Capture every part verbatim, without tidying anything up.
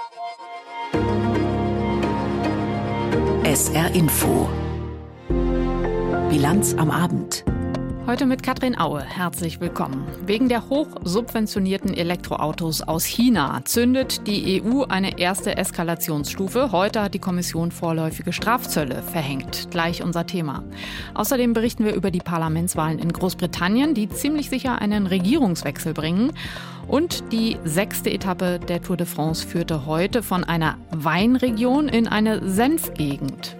S R Info. Bilanz am Abend. Heute mit Katrin Aue. Herzlich willkommen. Wegen der hochsubventionierten Elektroautos aus China zündet die E U eine erste Eskalationsstufe. Heute hat die Kommission vorläufige Strafzölle verhängt. Gleich unser Thema. Außerdem berichten wir über die Parlamentswahlen in Großbritannien, die ziemlich sicher einen Regierungswechsel bringen. Und die sechste Etappe der Tour de France führte heute von einer Weinregion in eine Senfgegend.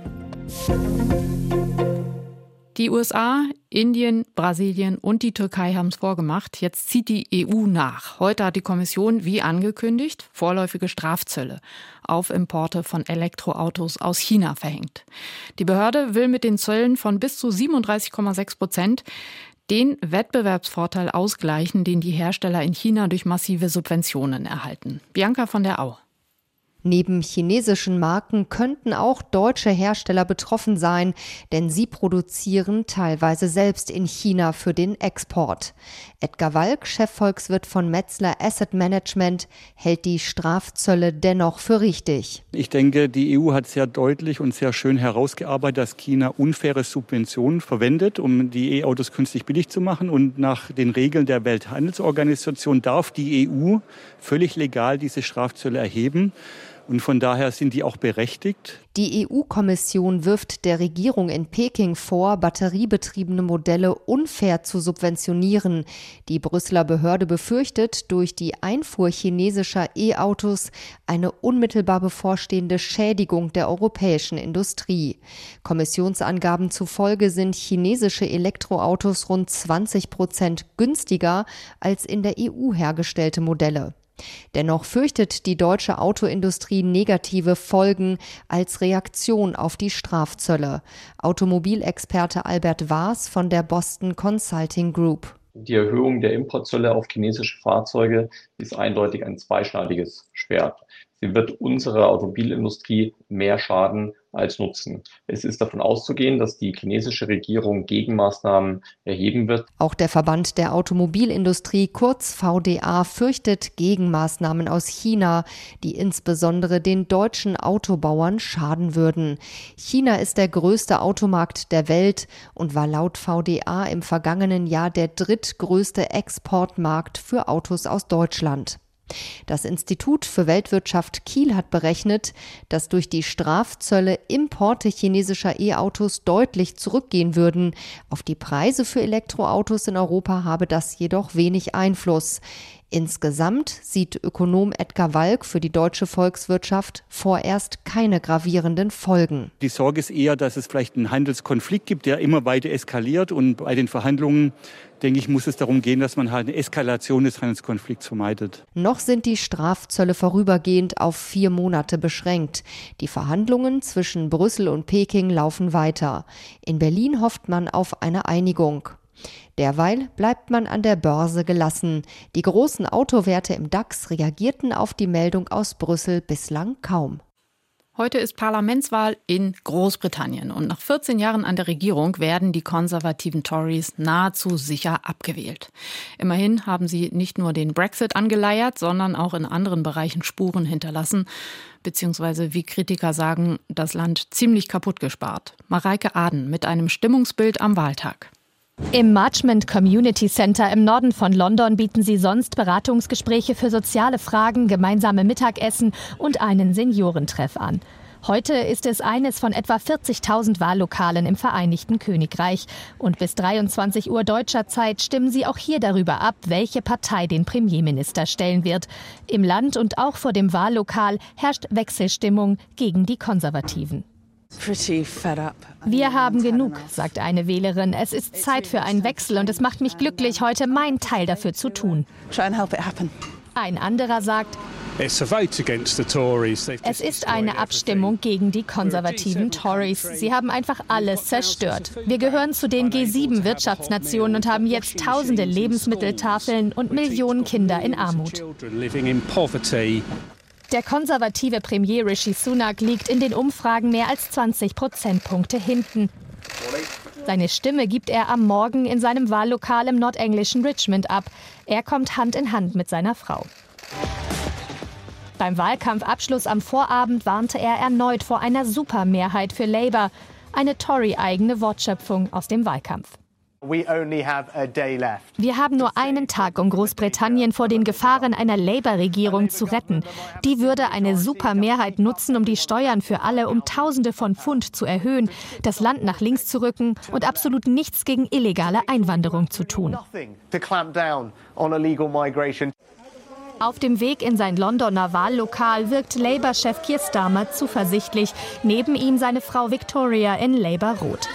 Die U S A, Indien, Brasilien und die Türkei haben es vorgemacht. Jetzt zieht die E U nach. Heute hat die Kommission, wie angekündigt, vorläufige Strafzölle auf Importe von Elektroautos aus China verhängt. Die Behörde will mit den Zöllen von bis zu siebenunddreißig Komma sechs Prozent den Wettbewerbsvorteil ausgleichen, den die Hersteller in China durch massive Subventionen erhalten. Bianca von der Au. Neben chinesischen Marken könnten auch deutsche Hersteller betroffen sein, denn sie produzieren teilweise selbst in China für den Export. Edgar Walk, Chefvolkswirt von Metzler Asset Management, hält die Strafzölle dennoch für richtig. Ich denke, die E U hat sehr deutlich und sehr schön herausgearbeitet, dass China unfaire Subventionen verwendet, um die E-Autos künstlich billig zu machen. Und nach den Regeln der Welthandelsorganisation darf die E U völlig legal diese Strafzölle erheben. Und von daher sind die auch berechtigt. Die E U-Kommission wirft der Regierung in Peking vor, batteriebetriebene Modelle unfair zu subventionieren. Die Brüsseler Behörde befürchtet durch die Einfuhr chinesischer E-Autos eine unmittelbar bevorstehende Schädigung der europäischen Industrie. Kommissionsangaben zufolge sind chinesische Elektroautos rund zwanzig Prozent günstiger als in der E U hergestellte Modelle. Dennoch fürchtet die deutsche Autoindustrie negative Folgen als Reaktion auf die Strafzölle. Automobilexperte Albert Waas von der Boston Consulting Group. Die Erhöhung der Importzölle auf chinesische Fahrzeuge ist eindeutig ein zweischneidiges Schwert. Sie wird unserer Automobilindustrie mehr schaden als nutzen. Es ist davon auszugehen, dass die chinesische Regierung Gegenmaßnahmen erheben wird. Auch der Verband der Automobilindustrie, kurz V D A, fürchtet Gegenmaßnahmen aus China, die insbesondere den deutschen Autobauern schaden würden. China ist der größte Automarkt der Welt und war laut V D A im vergangenen Jahr der drittgrößte Exportmarkt für Autos aus Deutschland. Das Institut für Weltwirtschaft Kiel hat berechnet, dass durch die Strafzölle Importe chinesischer E-Autos deutlich zurückgehen würden. Auf die Preise für Elektroautos in Europa habe das jedoch wenig Einfluss. Insgesamt sieht Ökonom Edgar Walk für die deutsche Volkswirtschaft vorerst keine gravierenden Folgen. Die Sorge ist eher, dass es vielleicht einen Handelskonflikt gibt, der immer weiter eskaliert. Und bei den Verhandlungen, denke ich, muss es darum gehen, dass man halt eine Eskalation des Handelskonflikts vermeidet. Noch sind die Strafzölle vorübergehend auf vier Monate beschränkt. Die Verhandlungen zwischen Brüssel und Peking laufen weiter. In Berlin hofft man auf eine Einigung. Derweil bleibt man an der Börse gelassen. Die großen Autowerte im DAX reagierten auf die Meldung aus Brüssel bislang kaum. Heute ist Parlamentswahl in Großbritannien und nach vierzehn Jahren an der Regierung werden die konservativen Tories nahezu sicher abgewählt. Immerhin haben sie nicht nur den Brexit angeleiert, sondern auch in anderen Bereichen Spuren hinterlassen, beziehungsweise, wie Kritiker sagen, das Land ziemlich kaputt gespart. Mareike Aden mit einem Stimmungsbild am Wahltag. Im Marchmont Community Center im Norden von London bieten sie sonst Beratungsgespräche für soziale Fragen, gemeinsame Mittagessen und einen Seniorentreff an. Heute ist es eines von etwa vierzigtausend Wahllokalen im Vereinigten Königreich. Und bis dreiundzwanzig Uhr deutscher Zeit stimmen sie auch hier darüber ab, welche Partei den Premierminister stellen wird. Im Land und auch vor dem Wahllokal herrscht Wechselstimmung gegen die Konservativen. Wir haben genug, sagt eine Wählerin. Es ist Zeit für einen Wechsel und es macht mich glücklich, heute meinen Teil dafür zu tun. Ein anderer sagt, es ist eine Abstimmung gegen die konservativen Tories. Sie haben einfach alles zerstört. Wir gehören zu den G sieben Wirtschaftsnationen und haben jetzt tausende Lebensmitteltafeln und Millionen Kinder in Armut. Der konservative Premier Rishi Sunak liegt in den Umfragen mehr als zwanzig Prozentpunkte hinten. Seine Stimme gibt er am Morgen in seinem Wahllokal im nordenglischen Richmond ab. Er kommt Hand in Hand mit seiner Frau. Beim Wahlkampfabschluss am Vorabend warnte er erneut vor einer Supermehrheit für Labour. Eine Tory-eigene Wortschöpfung aus dem Wahlkampf. Wir haben nur einen Tag, um Großbritannien vor den Gefahren einer Labour-Regierung zu retten. Die würde eine Supermehrheit nutzen, um die Steuern für alle um Tausende von Pfund zu erhöhen, das Land nach links zu rücken und absolut nichts gegen illegale Einwanderung zu tun. Auf dem Weg in sein Londoner Wahllokal wirkt Labour-Chef Keir Starmer zuversichtlich. Neben ihm seine Frau Victoria in Labour-Rot.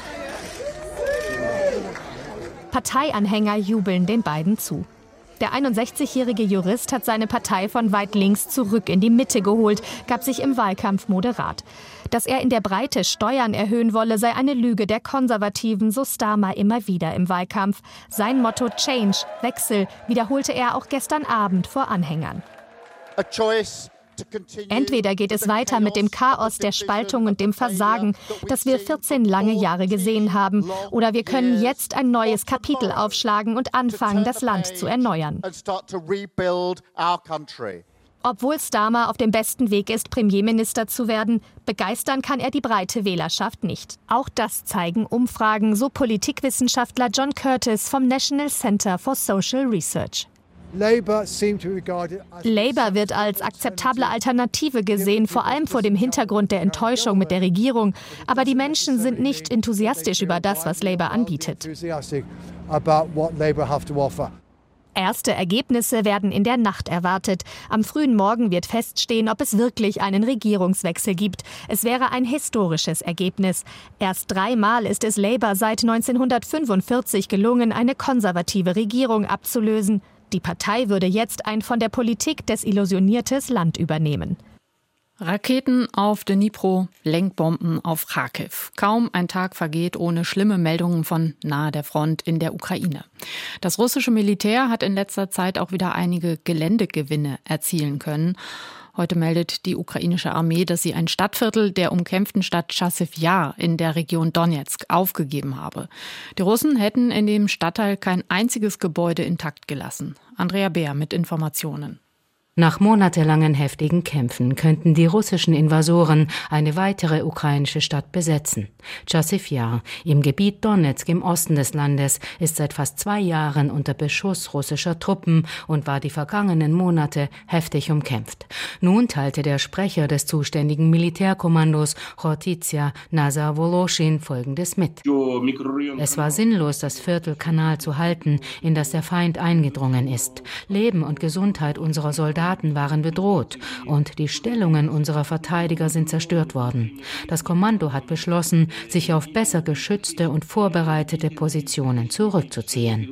Parteianhänger jubeln den beiden zu. Der einundsechzigjährige Jurist hat seine Partei von weit links zurück in die Mitte geholt, gab sich im Wahlkampf moderat. Dass er in der Breite Steuern erhöhen wolle, sei eine Lüge der Konservativen, so Starmer immer wieder im Wahlkampf. Sein Motto Change, Wechsel, wiederholte er auch gestern Abend vor Anhängern. Entweder geht es weiter mit dem Chaos, der Spaltung und dem Versagen, das wir vierzehn lange Jahre gesehen haben, oder wir können jetzt ein neues Kapitel aufschlagen und anfangen, das Land zu erneuern. Obwohl Starmer auf dem besten Weg ist, Premierminister zu werden, begeistern kann er die breite Wählerschaft nicht. Auch das zeigen Umfragen, so Politikwissenschaftler John Curtis vom National Center for Social Research. Labour wird als akzeptable Alternative gesehen, vor allem vor dem Hintergrund der Enttäuschung mit der Regierung. Aber die Menschen sind nicht enthusiastisch über das, was Labour anbietet. Erste Ergebnisse werden in der Nacht erwartet. Am frühen Morgen wird feststehen, ob es wirklich einen Regierungswechsel gibt. Es wäre ein historisches Ergebnis. Erst dreimal ist es Labour seit neunzehnhundertfünfundvierzig gelungen, eine konservative Regierung abzulösen. Die Partei würde jetzt ein von der Politik desillusioniertes Land übernehmen. Raketen auf Dnipro, Lenkbomben auf Charkiw. Kaum ein Tag vergeht ohne schlimme Meldungen von nahe der Front in der Ukraine. Das russische Militär hat in letzter Zeit auch wieder einige Geländegewinne erzielen können. Heute meldet die ukrainische Armee, dass sie ein Stadtviertel der umkämpften Stadt Chasiv Yar in der Region Donetsk aufgegeben habe. Die Russen hätten in dem Stadtteil kein einziges Gebäude intakt gelassen. Andrea Beer mit Informationen. Nach monatelangen heftigen Kämpfen könnten die russischen Invasoren eine weitere ukrainische Stadt besetzen. Chasiv Yar im Gebiet Donetsk im Osten des Landes ist seit fast zwei Jahren unter Beschuss russischer Truppen und war die vergangenen Monate heftig umkämpft. Nun teilte der Sprecher des zuständigen Militärkommandos Chortizia Nazar Woloschin Folgendes mit. Es war sinnlos, das Viertel Kanal zu halten, in das der Feind eingedrungen ist. Leben und Gesundheit unserer Soldaten waren bedroht und die Stellungen unserer Verteidiger sind zerstört worden. Das Kommando hat beschlossen, sich auf besser geschützte und vorbereitete Positionen zurückzuziehen.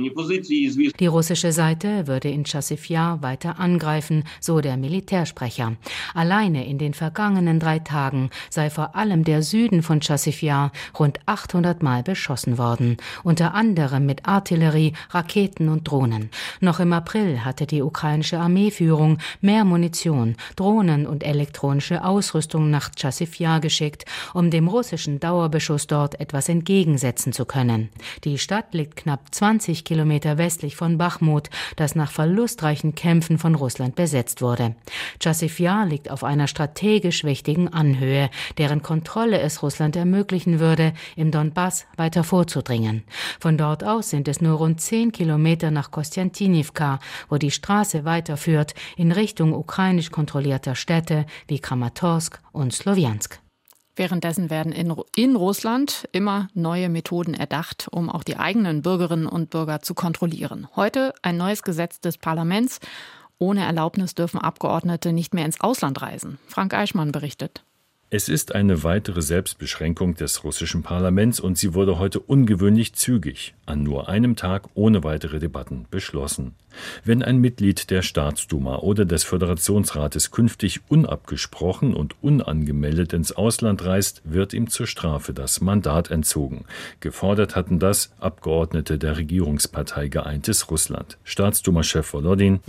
Die russische Seite würde in Chasiv Yar weiter angreifen, so der Militärsprecher. Alleine in den vergangenen drei Tagen sei vor allem der Süden von Chasiv Yar rund achthundert Mal beschossen worden, unter anderem mit Artillerie, Raketen und Drohnen. Noch im April hatte die ukrainische Armee mehr Munition, Drohnen und elektronische Ausrüstung nach Chasiv Yar geschickt, um dem russischen Dauerbeschuss dort etwas entgegensetzen zu können. Die Stadt liegt knapp zwanzig Kilometer westlich von Bachmut, das nach verlustreichen Kämpfen von Russland besetzt wurde. Chasiv Yar liegt auf einer strategisch wichtigen Anhöhe, deren Kontrolle es Russland ermöglichen würde, im Donbass weiter vorzudringen. Von dort aus sind es nur rund zehn Kilometer nach Kostjantinivka, wo die Straße weiterführt in Richtung ukrainisch kontrollierter Städte wie Kramatorsk und Slowiansk. Währenddessen werden in, in Russland immer neue Methoden erdacht, um auch die eigenen Bürgerinnen und Bürger zu kontrollieren. Heute ein neues Gesetz des Parlaments. Ohne Erlaubnis dürfen Abgeordnete nicht mehr ins Ausland reisen. Frank Eichmann berichtet. Es ist eine weitere Selbstbeschränkung des russischen Parlaments und sie wurde heute ungewöhnlich zügig, an nur einem Tag ohne weitere Debatten, beschlossen. Wenn ein Mitglied der Staatsduma oder des Föderationsrates künftig unabgesprochen und unangemeldet ins Ausland reist, wird ihm zur Strafe das Mandat entzogen. Gefordert hatten das Abgeordnete der Regierungspartei Geeintes Russland. Staatsduma-Chef Volodin: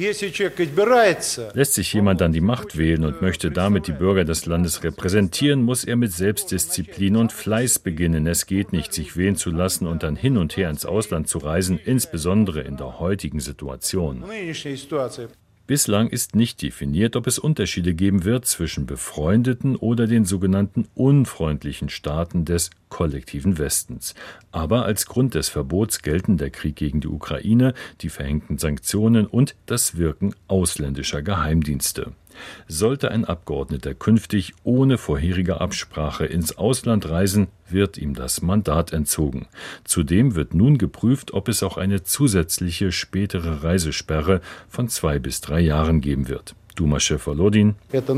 Lässt sich jemand an die Macht wählen und möchte damit die Bürger des Landes repräsentieren, muss er mit Selbstdisziplin und Fleiß beginnen. Es geht nicht, sich wählen zu lassen und dann hin und her ins Ausland zu reisen, insbesondere in der heutigen Situation. Bislang ist nicht definiert, ob es Unterschiede geben wird zwischen befreundeten oder den sogenannten unfreundlichen Staaten des kollektiven Westens. Aber als Grund des Verbots gelten der Krieg gegen die Ukraine, die verhängten Sanktionen und das Wirken ausländischer Geheimdienste. Sollte ein Abgeordneter künftig ohne vorherige Absprache ins Ausland reisen, wird ihm das Mandat entzogen. Zudem wird nun geprüft, ob es auch eine zusätzliche spätere Reisesperre von zwei bis drei Jahren geben wird. Duma-Chef Volodin: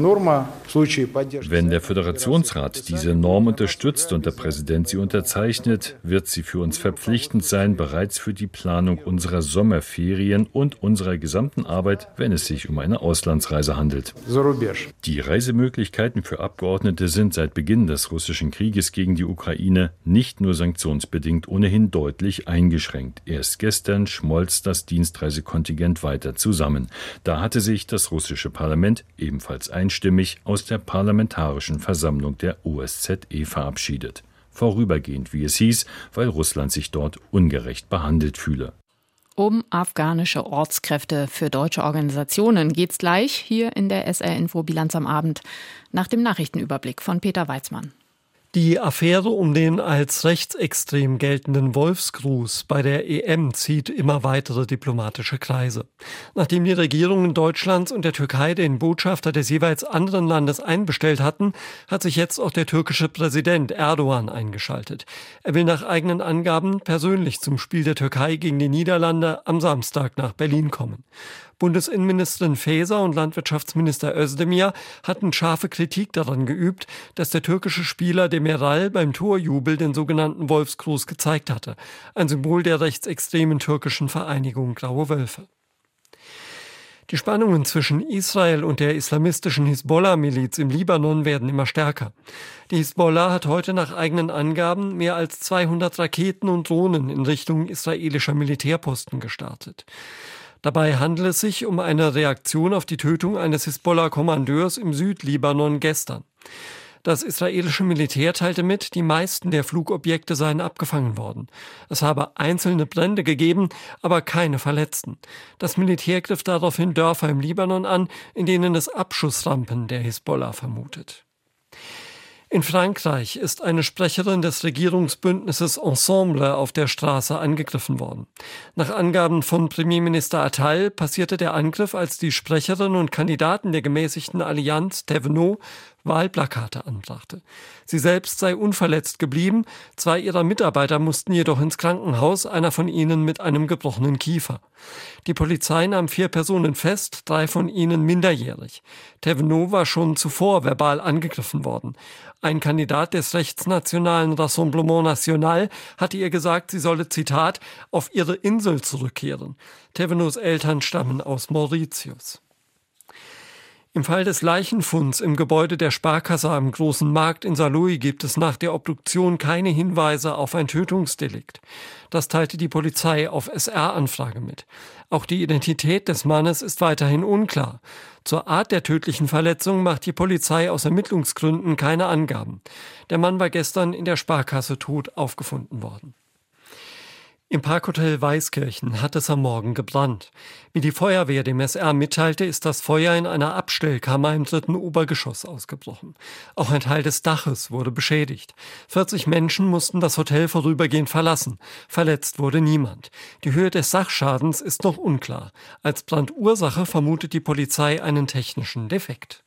Wenn der Föderationsrat diese Norm unterstützt und der Präsident sie unterzeichnet, wird sie für uns verpflichtend sein, bereits für die Planung unserer Sommerferien und unserer gesamten Arbeit, wenn es sich um eine Auslandsreise handelt. Die Reisemöglichkeiten für Abgeordnete sind seit Beginn des russischen Krieges gegen die Ukraine nicht nur sanktionsbedingt ohnehin deutlich eingeschränkt. Erst gestern schmolz das Dienstreisekontingent weiter zusammen. Da hatte sich das russische Parlament ebenfalls einstimmig aus der Parlamentarischen Versammlung der O S Z E verabschiedet. Vorübergehend, wie es hieß, weil Russland sich dort ungerecht behandelt fühle. Um afghanische Ortskräfte für deutsche Organisationen geht's gleich hier in der S R-Info-Bilanz am Abend nach dem Nachrichtenüberblick von Peter Weizmann. Die Affäre um den als rechtsextrem geltenden Wolfsgruß bei der E M zieht immer weitere diplomatische Kreise. Nachdem die Regierungen Deutschlands und der Türkei den Botschafter des jeweils anderen Landes einbestellt hatten, hat sich jetzt auch der türkische Präsident Erdogan eingeschaltet. Er will nach eigenen Angaben persönlich zum Spiel der Türkei gegen die Niederlande am Samstag nach Berlin kommen. Bundesinnenministerin Faeser und Landwirtschaftsminister Özdemir hatten scharfe Kritik daran geübt, dass der türkische Spieler Demiral beim Torjubel den sogenannten Wolfsgruß gezeigt hatte, ein Symbol der rechtsextremen türkischen Vereinigung Graue Wölfe. Die Spannungen zwischen Israel und der islamistischen Hisbollah-Miliz im Libanon werden immer stärker. Die Hisbollah hat heute nach eigenen Angaben mehr als zweihundert Raketen und Drohnen in Richtung israelischer Militärposten gestartet. Dabei handelt es sich um eine Reaktion auf die Tötung eines Hisbollah-Kommandeurs im Südlibanon gestern. Das israelische Militär teilte mit, die meisten der Flugobjekte seien abgefangen worden. Es habe einzelne Brände gegeben, aber keine Verletzten. Das Militär griff daraufhin Dörfer im Libanon an, in denen es Abschussrampen der Hisbollah vermutet. In Frankreich ist eine Sprecherin des Regierungsbündnisses Ensemble auf der Straße angegriffen worden. Nach Angaben von Premierminister Attal passierte der Angriff, als die Sprecherin und Kandidaten der gemäßigten Allianz Thévenot Wahlplakate anbrachte. Sie selbst sei unverletzt geblieben, zwei ihrer Mitarbeiter mussten jedoch ins Krankenhaus, einer von ihnen mit einem gebrochenen Kiefer. Die Polizei nahm vier Personen fest, drei von ihnen minderjährig. Thévenot war schon zuvor verbal angegriffen worden. Ein Kandidat des rechtsnationalen Rassemblement National hatte ihr gesagt, sie solle, Zitat, auf ihre Insel zurückkehren. Thévenots Eltern stammen aus Mauritius. Im Fall des Leichenfunds im Gebäude der Sparkasse am Großen Markt in Saarlouis gibt es nach der Obduktion keine Hinweise auf ein Tötungsdelikt. Das teilte die Polizei auf S R-Anfrage mit. Auch die Identität des Mannes ist weiterhin unklar. Zur Art der tödlichen Verletzung macht die Polizei aus Ermittlungsgründen keine Angaben. Der Mann war gestern in der Sparkasse tot aufgefunden worden. Im Parkhotel Weißkirchen hat es am Morgen gebrannt. Wie die Feuerwehr dem S R mitteilte, ist das Feuer in einer Abstellkammer im dritten Obergeschoss ausgebrochen. Auch ein Teil des Daches wurde beschädigt. vierzig Menschen mussten das Hotel vorübergehend verlassen. Verletzt wurde niemand. Die Höhe des Sachschadens ist noch unklar. Als Brandursache vermutet die Polizei einen technischen Defekt.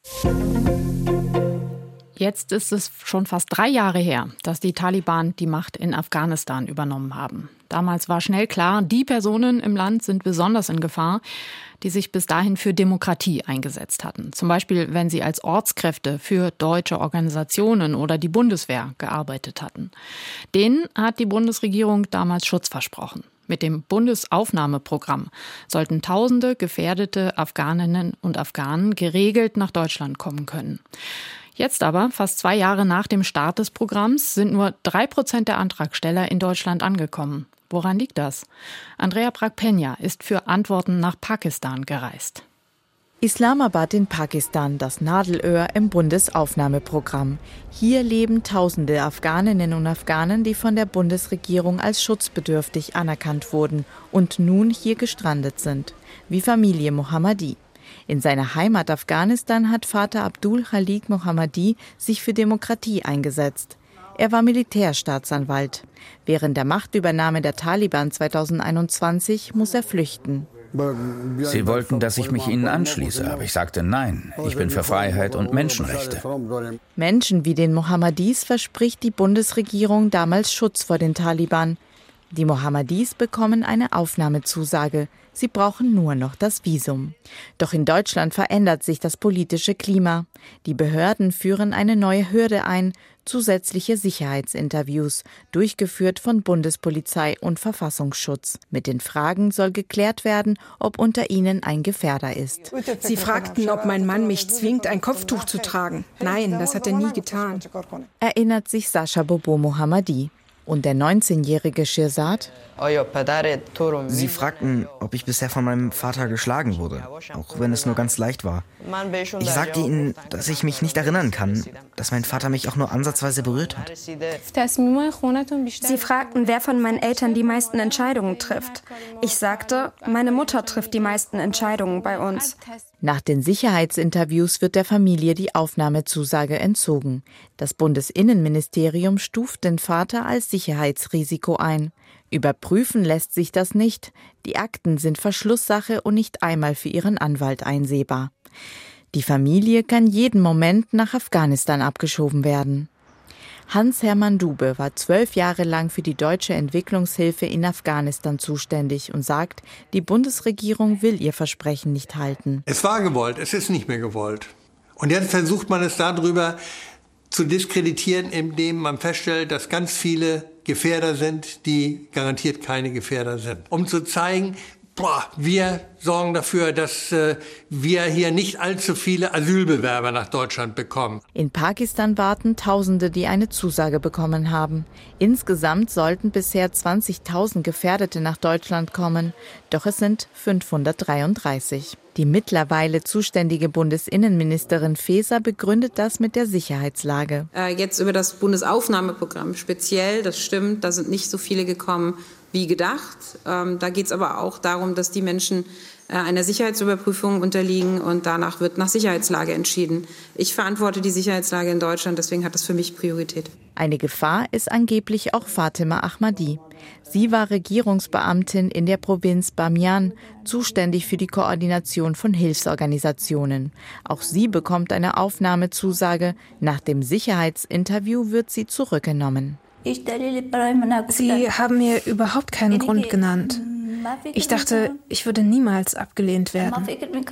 Jetzt ist es schon fast drei Jahre her, dass die Taliban die Macht in Afghanistan übernommen haben. Damals war schnell klar, die Personen im Land sind besonders in Gefahr, die sich bis dahin für Demokratie eingesetzt hatten. Zum Beispiel, wenn sie als Ortskräfte für deutsche Organisationen oder die Bundeswehr gearbeitet hatten. Denen hat die Bundesregierung damals Schutz versprochen. Mit dem Bundesaufnahmeprogramm sollten tausende gefährdete Afghaninnen und Afghanen geregelt nach Deutschland kommen können. Jetzt aber, fast zwei Jahre nach dem Start des Programms, sind nur drei Prozent der Antragsteller in Deutschland angekommen. Woran liegt das? Andrea Pragpenja ist für Antworten nach Pakistan gereist. Islamabad in Pakistan, das Nadelöhr im Bundesaufnahmeprogramm. Hier leben tausende Afghaninnen und Afghanen, die von der Bundesregierung als schutzbedürftig anerkannt wurden und nun hier gestrandet sind, wie Familie Mohammadi. In seiner Heimat Afghanistan hat Vater Abdul Khalik Mohammadi sich für Demokratie eingesetzt. Er war Militärstaatsanwalt. Während der Machtübernahme der Taliban zweitausendeinundzwanzig muss er flüchten. Sie wollten, dass ich mich ihnen anschließe, aber ich sagte nein. Ich bin für Freiheit und Menschenrechte. Menschen wie den Mohammadis verspricht die Bundesregierung damals Schutz vor den Taliban. Die Mohammadis bekommen eine Aufnahmezusage. Sie brauchen nur noch das Visum. Doch in Deutschland verändert sich das politische Klima. Die Behörden führen eine neue Hürde ein, zusätzliche Sicherheitsinterviews, durchgeführt von Bundespolizei und Verfassungsschutz. Mit den Fragen soll geklärt werden, ob unter ihnen ein Gefährder ist. Sie fragten, ob mein Mann mich zwingt, ein Kopftuch zu tragen. Nein, das hat er nie getan. Erinnert sich Sascha Bobo Mohammadi. Und der neunzehnjährige Shirzad? Sie fragten, ob ich bisher von meinem Vater geschlagen wurde, auch wenn es nur ganz leicht war. Ich sagte ihnen, dass ich mich nicht erinnern kann, dass mein Vater mich auch nur ansatzweise berührt hat. Sie fragten, wer von meinen Eltern die meisten Entscheidungen trifft. Ich sagte, meine Mutter trifft die meisten Entscheidungen bei uns. Nach den Sicherheitsinterviews wird der Familie die Aufnahmezusage entzogen. Das Bundesinnenministerium stuft den Vater als Sicherheitsrisiko ein. Überprüfen lässt sich das nicht. Die Akten sind Verschlusssache und nicht einmal für ihren Anwalt einsehbar. Die Familie kann jeden Moment nach Afghanistan abgeschoben werden. Hans-Hermann Dube war zwölf Jahre lang für die deutsche Entwicklungshilfe in Afghanistan zuständig und sagt, die Bundesregierung will ihr Versprechen nicht halten. Es war gewollt, es ist nicht mehr gewollt. Und jetzt versucht man es darüber zu diskreditieren, indem man feststellt, dass ganz viele Gefährder sind, die garantiert keine Gefährder sind. Um zu zeigen, boah, wir sorgen dafür, dass äh, wir hier nicht allzu viele Asylbewerber nach Deutschland bekommen. In Pakistan warten Tausende, die eine Zusage bekommen haben. Insgesamt sollten bisher zwanzigtausend Gefährdete nach Deutschland kommen, doch es sind fünfhundertdreiunddreißig. Die mittlerweile zuständige Bundesinnenministerin Faeser begründet das mit der Sicherheitslage. Äh, jetzt über das Bundesaufnahmeprogramm speziell, das stimmt, da sind nicht so viele gekommen wie gedacht. Ähm, da geht es aber auch darum, dass die Menschen äh, einer Sicherheitsüberprüfung unterliegen und danach wird nach Sicherheitslage entschieden. Ich verantworte die Sicherheitslage in Deutschland, deswegen hat das für mich Priorität. Eine Gefahr ist angeblich auch Fatima Ahmadi. Sie war Regierungsbeamtin in der Provinz Bamiyan, zuständig für die Koordination von Hilfsorganisationen. Auch sie bekommt eine Aufnahmezusage. Nach dem Sicherheitsinterview wird sie zurückgenommen. Sie haben mir überhaupt keinen Grund genannt. Ich dachte, ich würde niemals abgelehnt werden.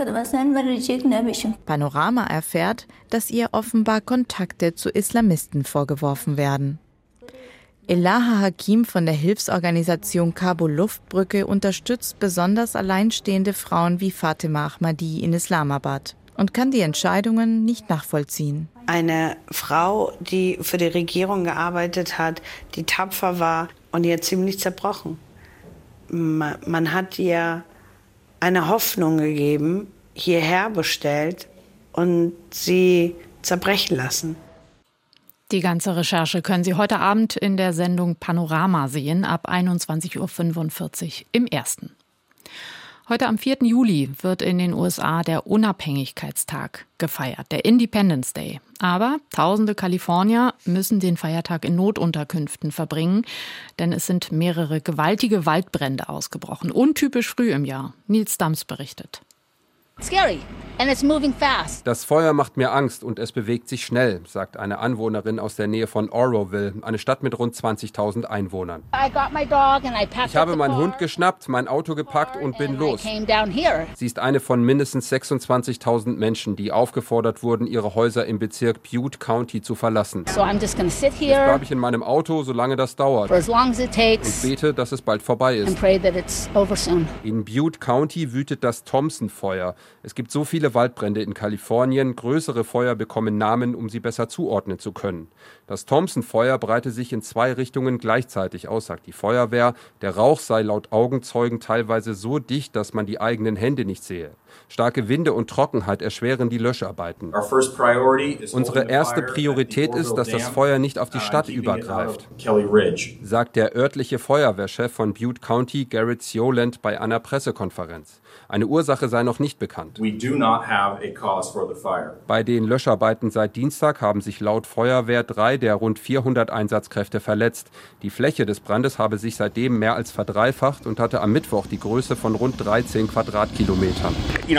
Panorama erfährt, dass ihr offenbar Kontakte zu Islamisten vorgeworfen werden. Elaha Hakim von der Hilfsorganisation Kabul Luftbrücke unterstützt besonders alleinstehende Frauen wie Fatima Ahmadi in Islamabad und kann die Entscheidungen nicht nachvollziehen. Eine Frau, die für die Regierung gearbeitet hat, die tapfer war und ihr ziemlich zerbrochen. Man hat ihr eine Hoffnung gegeben, hierher bestellt und sie zerbrechen lassen. Die ganze Recherche können Sie heute Abend in der Sendung Panorama sehen, ab einundzwanzig Uhr fünfundvierzig im Ersten. Heute am vierten Juli wird in den U S A der Unabhängigkeitstag gefeiert, der Independence Day. Aber tausende Kalifornier müssen den Feiertag in Notunterkünften verbringen, denn es sind mehrere gewaltige Waldbrände ausgebrochen. Untypisch früh im Jahr. Nils Dams berichtet. Scary. And it's moving fast. Das Feuer macht mir Angst und es bewegt sich schnell, sagt eine Anwohnerin aus der Nähe von Oroville, eine Stadt mit rund zwanzigtausend Einwohnern. Ich habe meinen Hund geschnappt, mein Auto gepackt und bin los. Sie ist eine von mindestens sechsundzwanzigtausend Menschen, die aufgefordert wurden, ihre Häuser im Bezirk Butte County zu verlassen. Jetzt bleibe ich in meinem Auto, solange das dauert, und bete, dass es bald vorbei ist. In Butte County wütet das Thompson-Feuer. Es gibt so viele Waldbrände in Kalifornien. Größere Feuer bekommen Namen, um sie besser zuordnen zu können. Das Thompson-Feuer breite sich in zwei Richtungen gleichzeitig aus, sagt die Feuerwehr. Der Rauch sei laut Augenzeugen teilweise so dicht, dass man die eigenen Hände nicht sehe. Starke Winde und Trockenheit erschweren die Löscharbeiten. Unsere erste Priorität ist, dass das Feuer nicht auf die Stadt übergreift, sagt der örtliche Feuerwehrchef von Butte County, Garrett Sioland, bei einer Pressekonferenz. Eine Ursache sei noch nicht bekannt. Bei den Löscharbeiten seit Dienstag haben sich laut Feuerwehr drei der rund vierhundert Einsatzkräfte verletzt. Die Fläche des Brandes habe sich seitdem mehr als verdreifacht und hatte am Mittwoch die Größe von rund dreizehn Quadratkilometern.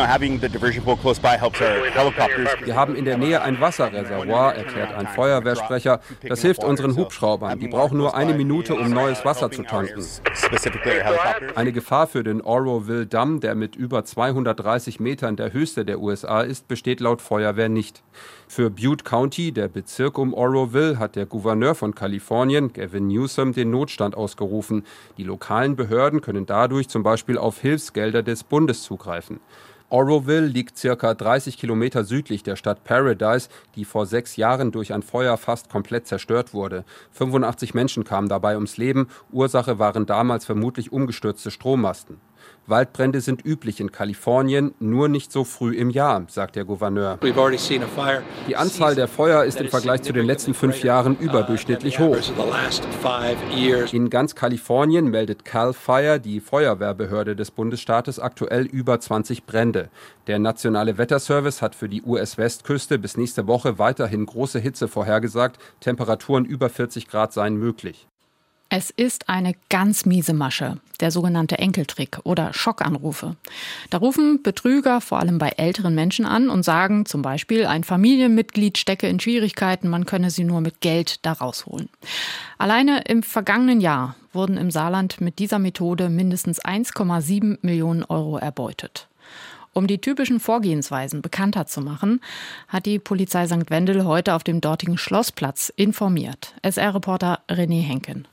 Wir haben in der Nähe ein Wasserreservoir, erklärt ein Feuerwehrsprecher. Das hilft unseren Hubschraubern. Die brauchen nur eine Minute, um neues Wasser zu tanken. Eine Gefahr für den Oroville-Damm, der mit über zweihundertdreißig Metern der höchste der U S A ist, besteht laut Feuerwehr nicht. Für Butte County, der Bezirk um Oroville, hat der Gouverneur von Kalifornien, Gavin Newsom, den Notstand ausgerufen. Die lokalen Behörden können dadurch zum Beispiel auf Hilfsgelder des Bundes zugreifen. Oroville liegt circa dreißig Kilometer südlich der Stadt Paradise, die vor sechs Jahren durch ein Feuer fast komplett zerstört wurde. fünfundachtzig Menschen kamen dabei ums Leben. Ursache waren damals vermutlich umgestürzte Strommasten. Waldbrände sind üblich in Kalifornien, nur nicht so früh im Jahr, sagt der Gouverneur. Die Anzahl der Feuer ist im Vergleich zu den letzten fünf Jahren überdurchschnittlich hoch. In ganz Kalifornien meldet Cal Fire, die Feuerwehrbehörde des Bundesstaates, aktuell über zwanzig Brände. Der nationale Wetterservice hat für die U S-Westküste bis nächste Woche weiterhin große Hitze vorhergesagt. Temperaturen über vierzig Grad seien möglich. Es ist eine ganz miese Masche, der sogenannte Enkeltrick oder Schockanrufe. Da rufen Betrüger vor allem bei älteren Menschen an und sagen zum Beispiel, ein Familienmitglied stecke in Schwierigkeiten, man könne sie nur mit Geld da rausholen. Alleine im vergangenen Jahr wurden im Saarland mit dieser Methode mindestens eins Komma sieben Millionen Euro erbeutet. Um die typischen Vorgehensweisen bekannter zu machen, hat die Polizei Sankt Wendel heute auf dem dortigen Schlossplatz informiert. S R-Reporter René Henken.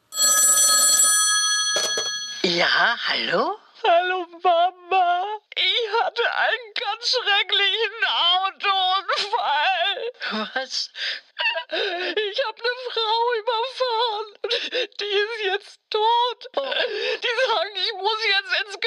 Ja, hallo? Hallo, Mama. Ich hatte einen ganz schrecklichen Autounfall. Was? Ich habe eine Frau überfahren. Die ist jetzt tot. Die sagen, ich muss jetzt ins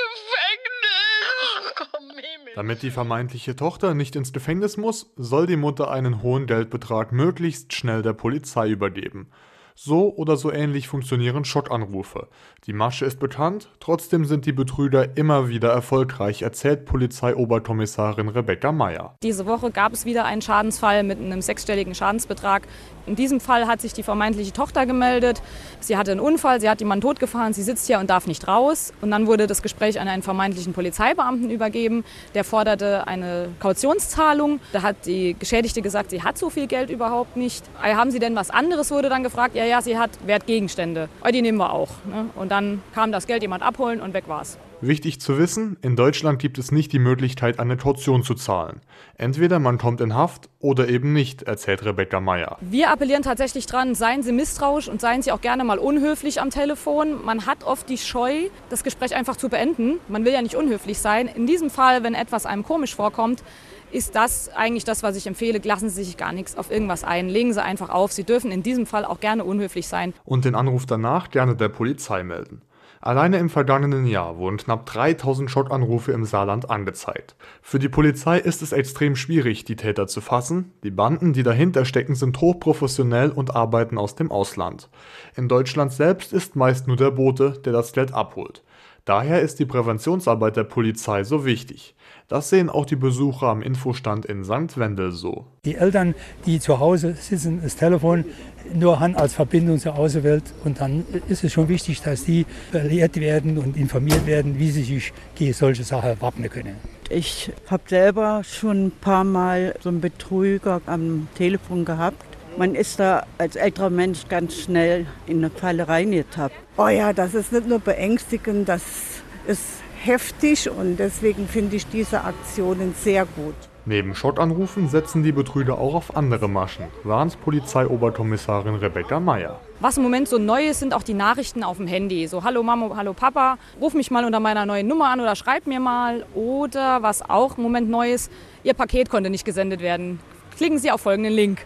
Gefängnis. Ach, komm, Mimi. Damit die vermeintliche Tochter nicht ins Gefängnis muss, soll die Mutter einen hohen Geldbetrag möglichst schnell der Polizei übergeben. So oder so ähnlich funktionieren Schockanrufe. Die Masche ist bekannt, trotzdem sind die Betrüger immer wieder erfolgreich, erzählt Polizeioberkommissarin Rebecca Meyer. Diese Woche gab es wieder einen Schadensfall mit einem sechsstelligen Schadensbetrag. In diesem Fall hat sich die vermeintliche Tochter gemeldet. Sie hatte einen Unfall, sie hat jemanden totgefahren, sie sitzt hier und darf nicht raus. Und dann wurde das Gespräch an einen vermeintlichen Polizeibeamten übergeben. Der forderte eine Kautionszahlung. Da hat die Geschädigte gesagt, sie hat so viel Geld überhaupt nicht. Haben Sie denn was anderes, wurde dann gefragt. Ja, ja, sie hat Wertgegenstände. Die nehmen wir auch. Ne? Und dann kam das Geld jemand abholen und weg war's. Wichtig zu wissen, in Deutschland gibt es nicht die Möglichkeit, eine Kaution zu zahlen. Entweder man kommt in Haft oder eben nicht, erzählt Rebecca Meyer. Wir appellieren tatsächlich dran, seien Sie misstrauisch und seien Sie auch gerne mal unhöflich am Telefon. Man hat oft die Scheu, das Gespräch einfach zu beenden. Man will ja nicht unhöflich sein. In diesem Fall, wenn etwas einem komisch vorkommt, ist das eigentlich das, was ich empfehle. Lassen Sie sich gar nichts auf irgendwas ein. Legen Sie einfach auf. Sie dürfen in diesem Fall auch gerne unhöflich sein. Und den Anruf danach gerne der Polizei melden. Alleine im vergangenen Jahr wurden knapp dreitausend Schockanrufe im Saarland angezeigt. Für die Polizei ist es extrem schwierig, die Täter zu fassen. Die Banden, die dahinter stecken, sind hochprofessionell und arbeiten aus dem Ausland. In Deutschland selbst ist meist nur der Bote, der das Geld abholt. Daher ist die Präventionsarbeit der Polizei so wichtig. Das sehen auch die Besucher am Infostand in Sankt Wendel so. Die Eltern, die zu Hause sitzen, das Telefon nur haben als Verbindung zur Außenwelt. Und dann ist es schon wichtig, dass die belehrt werden und informiert werden, wie sie sich gegen solche Sachen wappnen können. Ich habe selber schon ein paar Mal so einen Betrüger am Telefon gehabt. Man ist da als älterer Mensch ganz schnell in eine Falle reingetappt. Oh ja, das ist nicht nur beängstigend, das ist heftig und deswegen finde ich diese Aktionen sehr gut. Neben Schockanrufen setzen die Betrüger auch auf andere Maschen, warnt Polizeioberkommissarin Rebecca Meyer. Was im Moment so neu ist, sind auch die Nachrichten auf dem Handy. So, hallo Mama, hallo Papa, ruf mich mal unter meiner neuen Nummer an oder schreib mir mal. Oder was auch im Moment neu ist, Ihr Paket konnte nicht gesendet werden. Klicken Sie auf folgenden Link.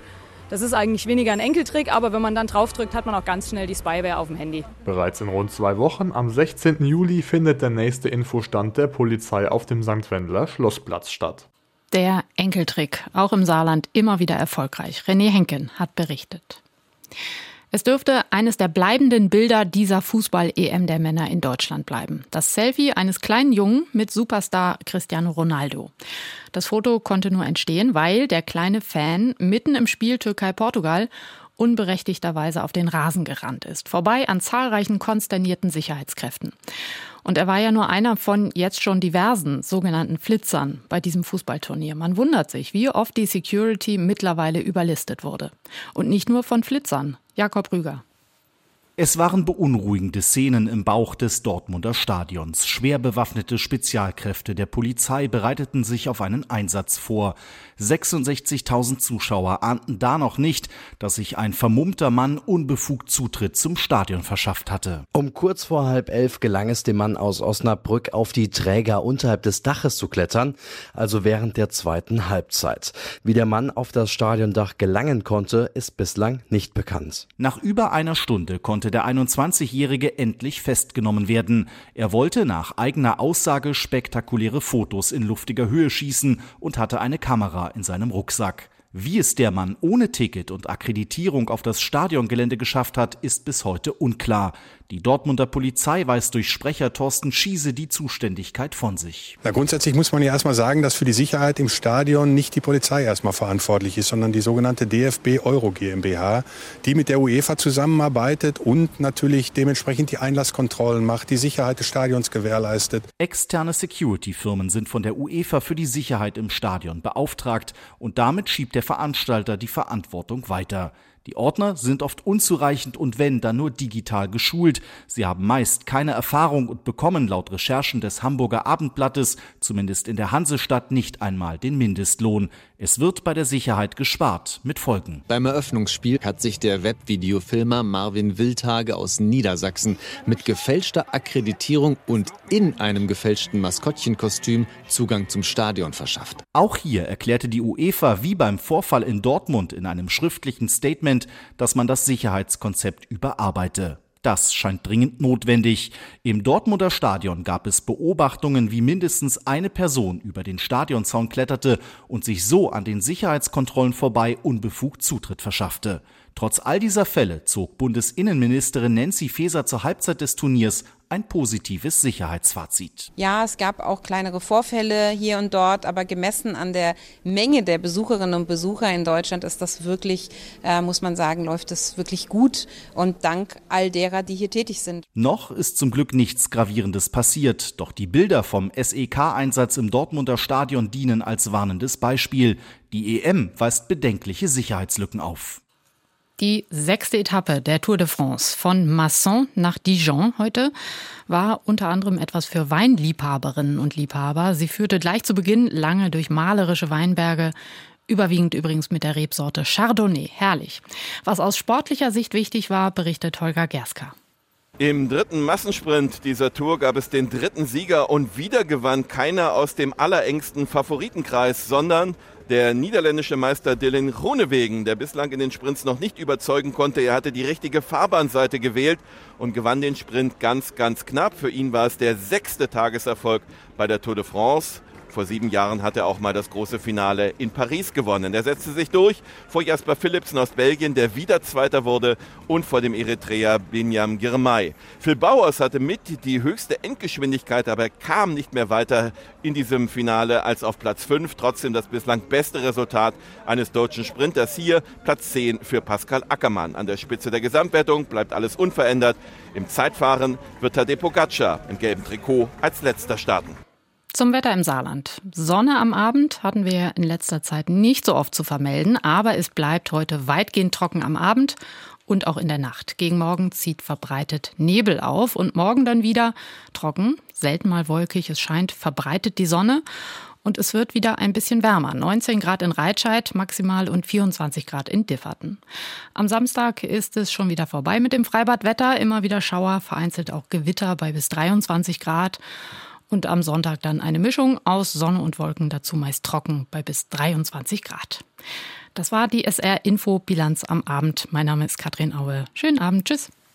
Das ist eigentlich weniger ein Enkeltrick, aber wenn man dann draufdrückt, hat man auch ganz schnell die Spyware auf dem Handy. Bereits in rund zwei Wochen, am sechzehnten Juli, findet der nächste Infostand der Polizei auf dem Sankt Wendler Schlossplatz statt. Der Enkeltrick, auch im Saarland immer wieder erfolgreich. René Henken hat berichtet. Es dürfte eines der bleibenden Bilder dieser Fußball-E M der Männer in Deutschland bleiben. Das Selfie eines kleinen Jungen mit Superstar Cristiano Ronaldo. Das Foto konnte nur entstehen, weil der kleine Fan mitten im Spiel Türkei-Portugal unberechtigterweise auf den Rasen gerannt ist. Vorbei an zahlreichen konsternierten Sicherheitskräften. Und er war ja nur einer von jetzt schon diversen sogenannten Flitzern bei diesem Fußballturnier. Man wundert sich, wie oft die Security mittlerweile überlistet wurde. Und nicht nur von Flitzern. Jakob Rüger. Es waren beunruhigende Szenen im Bauch des Dortmunder Stadions. Schwer bewaffnete Spezialkräfte der Polizei bereiteten sich auf einen Einsatz vor. sechsundsechzigtausend Zuschauer ahnten da noch nicht, dass sich ein vermummter Mann unbefugt Zutritt zum Stadion verschafft hatte. Um kurz vor halb elf gelang es dem Mann aus Osnabrück, auf die Träger unterhalb des Daches zu klettern, also während der zweiten Halbzeit. Wie der Mann auf das Stadiondach gelangen konnte, ist bislang nicht bekannt. Nach über einer Stunde konnte der einundzwanzigjährige endlich festgenommen werden. Er wollte nach eigener Aussage spektakuläre Fotos in luftiger Höhe schießen und hatte eine Kamera in seinem Rucksack. Wie es der Mann ohne Ticket und Akkreditierung auf das Stadiongelände geschafft hat, ist bis heute unklar. Die Dortmunder Polizei weist durch Sprecher Thorsten Schiese die Zuständigkeit von sich. Na, grundsätzlich muss man ja erstmal sagen, dass für die Sicherheit im Stadion nicht die Polizei erstmal verantwortlich ist, sondern die sogenannte D F B Euro GmbH, die mit der UEFA zusammenarbeitet und natürlich dementsprechend die Einlasskontrollen macht, die Sicherheit des Stadions gewährleistet. Externe Security-Firmen sind von der UEFA für die Sicherheit im Stadion beauftragt und damit schiebt der Veranstalter die Verantwortung weiter. Die Ordner sind oft unzureichend und wenn, dann nur digital geschult. Sie haben meist keine Erfahrung und bekommen laut Recherchen des Hamburger Abendblattes, zumindest in der Hansestadt, nicht einmal den Mindestlohn. Es wird bei der Sicherheit gespart, mit Folgen. Beim Eröffnungsspiel hat sich der Webvideofilmer Marvin Wildhage aus Niedersachsen mit gefälschter Akkreditierung und in einem gefälschten Maskottchenkostüm Zugang zum Stadion verschafft. Auch hier erklärte die UEFA wie beim Vorfall in Dortmund in einem schriftlichen Statement, dass man das Sicherheitskonzept überarbeite. Das scheint dringend notwendig. Im Dortmunder Stadion gab es Beobachtungen, wie mindestens eine Person über den Stadionzaun kletterte und sich so an den Sicherheitskontrollen vorbei unbefugt Zutritt verschaffte. Trotz all dieser Fälle zog Bundesinnenministerin Nancy Faeser zur Halbzeit des Turniers ein positives Sicherheitsfazit. Ja, es gab auch kleinere Vorfälle hier und dort, aber gemessen an der Menge der Besucherinnen und Besucher in Deutschland ist das wirklich, äh, muss man sagen, läuft es wirklich gut und dank all derer, die hier tätig sind. Noch ist zum Glück nichts Gravierendes passiert, doch die Bilder vom S E K-Einsatz im Dortmunder Stadion dienen als warnendes Beispiel. Die E M weist bedenkliche Sicherheitslücken auf. Die sechste Etappe der Tour de France von Masson nach Dijon heute war unter anderem etwas für Weinliebhaberinnen und Liebhaber. Sie führte gleich zu Beginn lange durch malerische Weinberge, überwiegend übrigens mit der Rebsorte Chardonnay. Herrlich. Was aus sportlicher Sicht wichtig war, berichtet Holger Gerska. Im dritten Massensprint dieser Tour gab es den dritten Sieger und wieder gewann keiner aus dem allerengsten Favoritenkreis, sondern der niederländische Meister Dylan Groenewegen, der bislang in den Sprints noch nicht überzeugen konnte. Er hatte die richtige Fahrbahnseite gewählt und gewann den Sprint ganz, ganz knapp. Für ihn war es der sechste Tageserfolg bei der Tour de France. Vor sieben Jahren hat er auch mal das große Finale in Paris gewonnen. Er setzte sich durch vor Jasper Philipsen aus Belgien, der wieder Zweiter wurde, und vor dem Eritreer Binyam Girmay. Phil Bowers hatte mit die höchste Endgeschwindigkeit, aber er kam nicht mehr weiter in diesem Finale als auf Platz fünf. Trotzdem das bislang beste Resultat eines deutschen Sprinters hier. Platz zehn für Pascal Ackermann. An der Spitze der Gesamtwertung bleibt alles unverändert. Im Zeitfahren wird Tadej Pogačar im gelben Trikot als letzter starten. Zum Wetter im Saarland. Sonne am Abend hatten wir in letzter Zeit nicht so oft zu vermelden, aber es bleibt heute weitgehend trocken am Abend und auch in der Nacht. Gegen Morgen zieht verbreitet Nebel auf und morgen dann wieder trocken, selten mal wolkig, es scheint verbreitet die Sonne und es wird wieder ein bisschen wärmer. neunzehn Grad in Reitscheid maximal und vierundzwanzig Grad in Differten. Am Samstag ist es schon wieder vorbei mit dem Freibadwetter, immer wieder Schauer, vereinzelt auch Gewitter bei bis dreiundzwanzig Grad. Und am Sonntag dann eine Mischung aus Sonne und Wolken, dazu meist trocken bei bis dreiundzwanzig Grad. Das war die S R-Info-Bilanz am Abend. Mein Name ist Katrin Aue. Schönen Abend. Tschüss.